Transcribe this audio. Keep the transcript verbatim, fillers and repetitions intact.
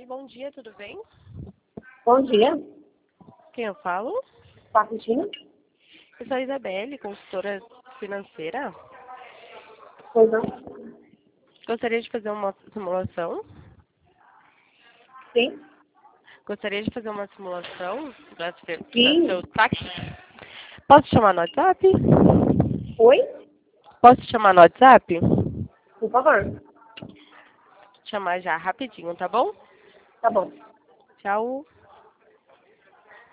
bom dia, tudo bem? Bom dia, Quem eu falo? Patricinha. Eu sou a Isabelle, consultora financeira. Pois não? Gostaria de fazer uma simulação. Sim. Gostaria de fazer uma simulação para Sim. seu táxi. Posso te chamar no WhatsApp? Oi? Posso te chamar no WhatsApp? Por favor. Te chamar já rapidinho, tá bom? Tá bom. Tchau.